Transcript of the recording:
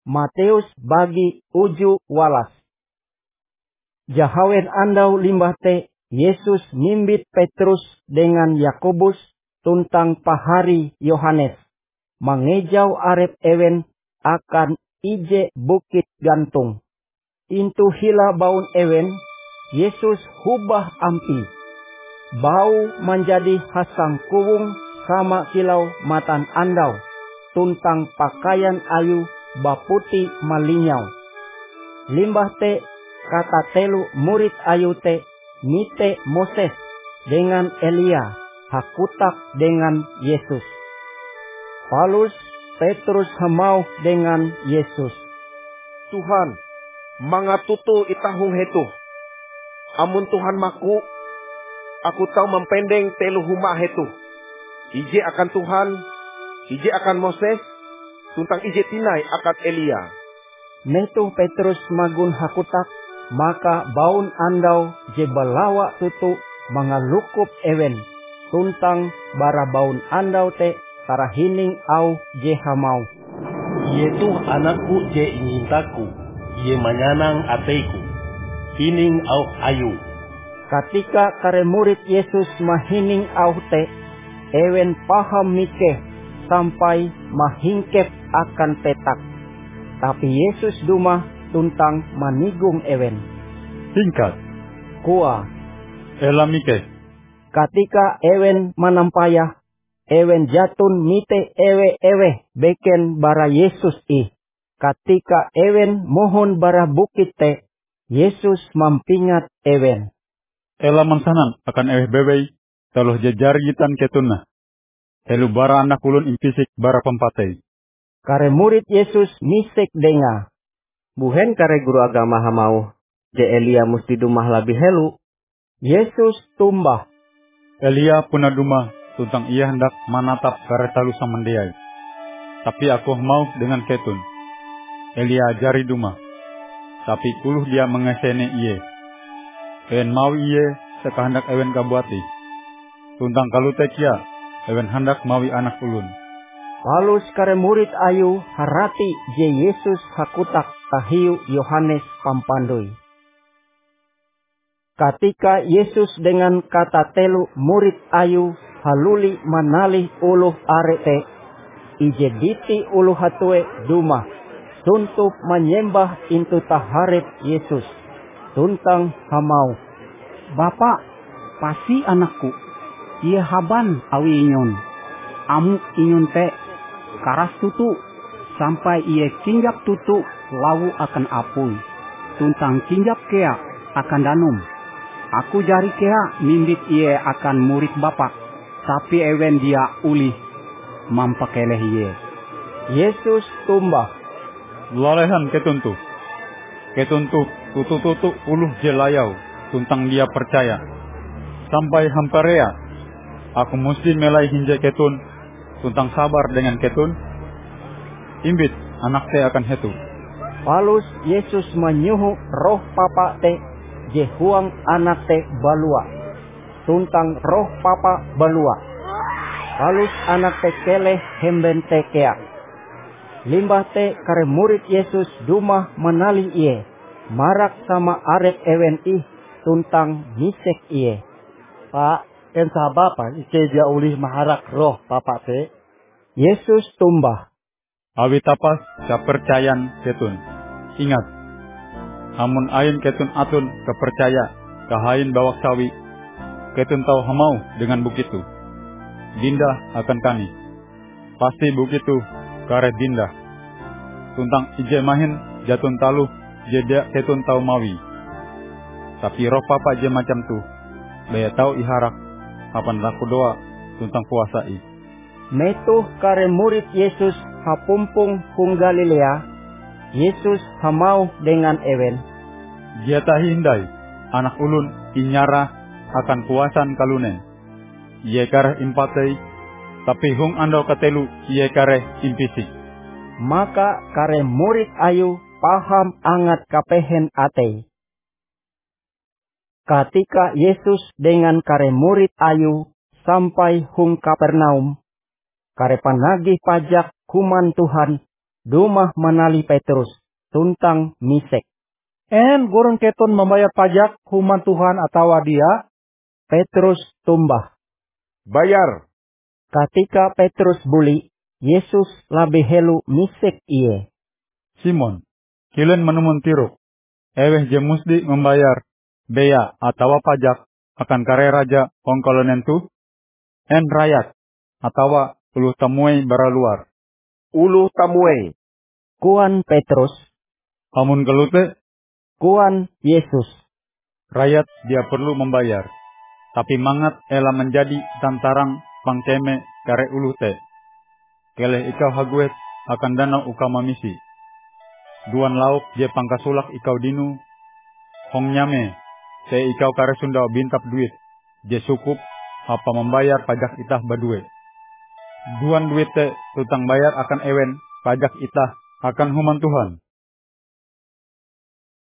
Matius bagi uju walas. Jahawen andau limbah te Yesus mimbit Petrus dengan Yakobus tuntang pahari Yohanes. Mangejau arep ewen akan ije bukit gantung. Intu hila baun ewen, Yesus hubah ampi. Bau menjadi hasang kuwung sama kilau matan andau. Tuntang pakaian ayu baputi malinyau. Limbah te kata telu murid ayu te mite Moses dengan Elia hakutak dengan Yesus. Palus Petrus hamau dengan Yesus. Tuhan, mangatutu itahung hetu. Amun Tuhan maku, aku tahu mempendeng telu huma hetu. Ije akan Tuhan, ije akan Moses, tuntang ije tinai akan Elia. Metu Petrus magun hakutak, maka baun andau je balawa tutu mangalukup ewen, tuntang bara baun andau te tarahining au je hamau. Ie tuh anakku je ingintaku, ie manyanang ateiku, hining au ayu. Ketika kare murid Yesus mahining au te, ewen paham mikeh sampai mahingkep akan petak. Tapi Yesus dumah tuntang manigung ewen. Singkat. Kua. Elamike. Ketika ewen manampayah, ewen jatun mite ewe-ewe beken bara Yesus ih. Ketika ewen mohon bara bukit te, Yesus mampingat ewen. Ela mansanan akan ewe bebei, taluh jajaritan ketunna. Elu bara anak ulun impisik bara pempatei. Kare murid Yesus misek denga. Buhen kare guru agama hamau, je Elia musti dumah labih helu. Yesus tumbah. Elia puna dumah, tuntang ia hendak manatap kare talu samandiai. Tapi aku mau dengan ketun. Elia jari dumah. Tapi kuluh dia mengesene iye. Ewen mau iye sekahendak ewen kabuati. Tuntang kalute kia, ewen hendak mawi anak ulun. Palus kare murid ayu harati je Yesus hakutak tahiu Yohanes pampandui. Ketika Yesus dengan kata telu murid ayu haluli manalih uluh arete, ije diti uluh hatue dumah, suntup menyembah intu taharep Yesus, tuntang hamau. Bapak, pasti anakku, ia haban awi inyon, amuk inyon te, karas tutu, sampai ia kinjap tutu lawu akan apui, tuntang kinjap kea akan danum. Aku jari kea mimbit ia akan murid bapak, tapi ewen dia ulih mampakeleh ia. Yesus tumbah. Lalehan ketuntu. Ketuntu tutu-tutu uluh jelayau, tuntang dia percaya. Sampai hamparea, aku mesti melai hinje ketun, tuntang sabar dengan ketun. Imbit anak te akan hetu. Palus Yesus menyuhu roh papa te je huang anak te balua, tuntang roh papa balua. Palus anak te keleh hemben te kea. Limbah te kare murid Yesus dumah menali iye, marak sama arek ewen ih, tuntang misek iye. Pak, ken sabapa ike dia ulih maharak roh papa te? Yesus tumbah. Awi tapas kepercayaan ketun. Ingat, amun ain ketun atun kepercaya kahain bawak sawi, ketun tahu hamau dengan bukitu. Dindah akan kami. Pasti bukitu karet dindah. Tuntang ije mahin jatun taluh jeda ketun tahu mawi. Tapi roh papa je macam tu, baya tahu iharak, kapan laku doa tuntang puasai. Metuh kare murid Yesus hapumpung hung Galilea, Yesus hamau dengan ewen. Dia tak hindai, anak ulun inyara akan puasan kalunen. Ie kareh impatei, tapi hung andau katelu ie kareh impisik. Maka kare murid ayu paham angat kapehen atei. Ketika Yesus dengan kare murid ayu sampai hung Kapernaum, kare panagih pajak kuman Tuhan Dumah manali Petrus tuntang misek. En gurun ketun membayar pajak human Tuhan atau dia? Petrus tumbah. Bayar. Ketika Petrus buli, Yesus labih helu misek iye. Simon, kilen menemun tiruk. Eweh je musti membayar bea atau pajak akan kare raja ongkolonen tu? En rakyat atau uluh tamuai bara luar. Uluh tamuai. Kuan Petrus. Amun kelute, Kuan Yesus. rakyat dia perlu membayar. Tapi mangat ela menjadi tantarang pangkeme kare uluh te. Keleh ikau haguet akan danau ukama misi. Duan lauk je pangkasulak ikau dinu. Hong nyame, te ikau kare sunda bintap duit. Je sukup apa membayar pajak itah badue. Duan duit te tutang bayar akan ewen pajak itah akan human Tuhan.